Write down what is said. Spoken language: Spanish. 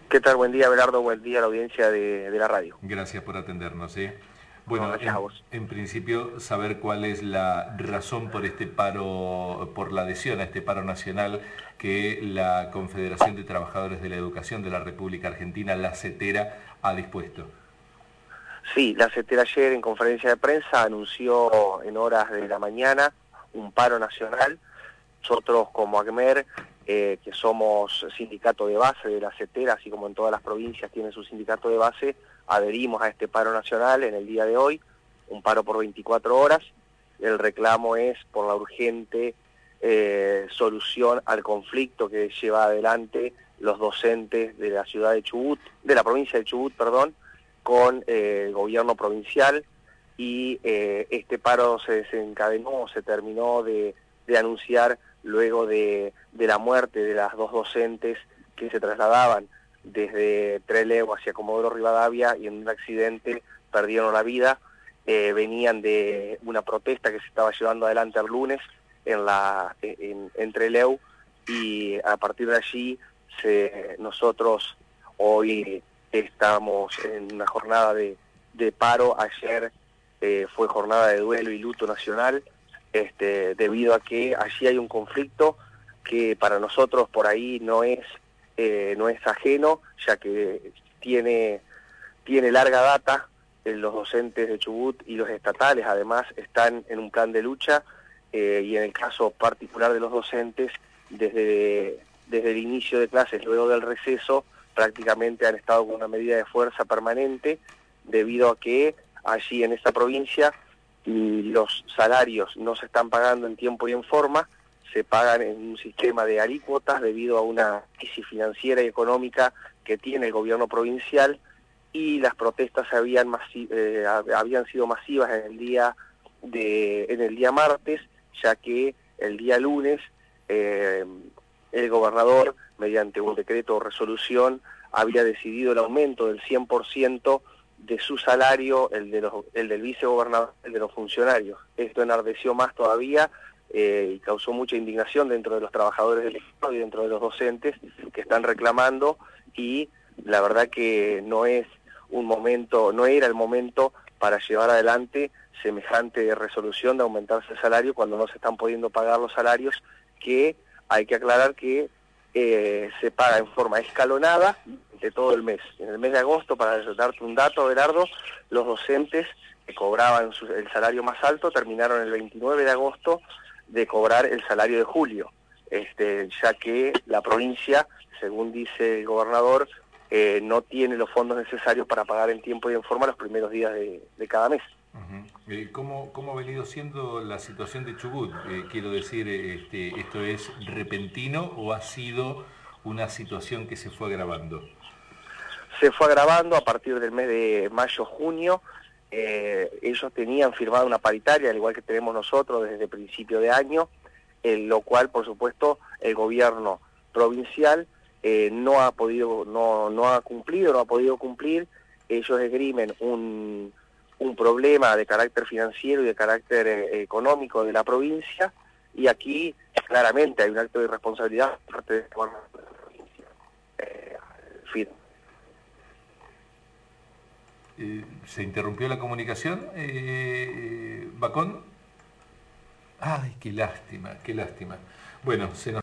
¿Qué tal? Buen día, Belardo. Buen día a la audiencia de la radio. Gracias por atendernos, ¿eh? No, Bueno, gracias a vos. en principio, saber cuál es la razón por este paro, por la adhesión a este paro nacional que la Confederación de Trabajadores de la Educación de la República Argentina, la CETERA, ha dispuesto. Sí, la CETERA ayer en conferencia de prensa anunció en horas de la mañana un paro nacional. Nosotros como ACMER, que somos sindicato de base de la CETERA, así como en todas las provincias tiene su sindicato de base, adherimos a este paro nacional en el día de hoy, un paro por 24 horas. El reclamo es por la urgente solución al conflicto que lleva adelante los docentes de la ciudad de Chubut, de la provincia de Chubut, perdón, con el gobierno provincial, y este paro se desencadenó, se terminó de anunciar luego de la muerte de las dos docentes que se trasladaban desde Trelew hacia Comodoro Rivadavia y en un accidente perdieron la vida. Venían de una protesta que se estaba llevando adelante el lunes en Trelew, y a partir de allí nosotros hoy estamos en una jornada de paro. Ayer fue jornada de duelo y luto nacional, debido a que allí hay un conflicto que para nosotros por ahí no es ajeno, ya que tiene larga data. Los docentes de Chubut y los estatales además están en un plan de lucha, y en el caso particular de los docentes, desde el inicio de clases, luego del receso, prácticamente han estado con una medida de fuerza permanente, debido a que allí en esta provincia los salarios no se están pagando en tiempo y en forma, se pagan en un sistema de alícuotas debido a una crisis financiera y económica que tiene el gobierno provincial, y las protestas habían sido masivas en el día martes, ya que el día lunes el gobernador, mediante un decreto o resolución, había decidido el aumento del 100% de su salario, el del vicegobernador, el de los funcionarios. Esto enardeció más todavía y causó mucha indignación dentro de los trabajadores del Estado y dentro de los docentes que están reclamando, y la verdad que no era el momento para llevar adelante semejante resolución de aumentarse el salario cuando no se están pudiendo pagar los salarios, que hay que aclarar que se paga en forma escalonada de todo el mes. En el mes de agosto, para darte un dato, Berardo, los docentes que cobraban el salario más alto terminaron el 29 de agosto de cobrar el salario de julio, ya que la provincia, según dice el gobernador, no tiene los fondos necesarios para pagar en tiempo y en forma los primeros días de cada mes. ¿Cómo ha venido siendo la situación de Chubut? Quiero decir, ¿esto es repentino o ha sido una situación que se fue agravando? Se fue agravando a partir del mes de mayo-junio. Ellos tenían firmado una paritaria, al igual que tenemos nosotros desde principio de año, en lo cual, por supuesto, el gobierno provincial no ha podido cumplir. Ellos esgrimen un problema de carácter financiero y de carácter económico de la provincia, y aquí claramente hay un acto de irresponsabilidad por parte del gobierno de la provincia. ¿Se interrumpió la comunicación, Bacón? Ay, qué lástima, qué lástima. Bueno, se nos...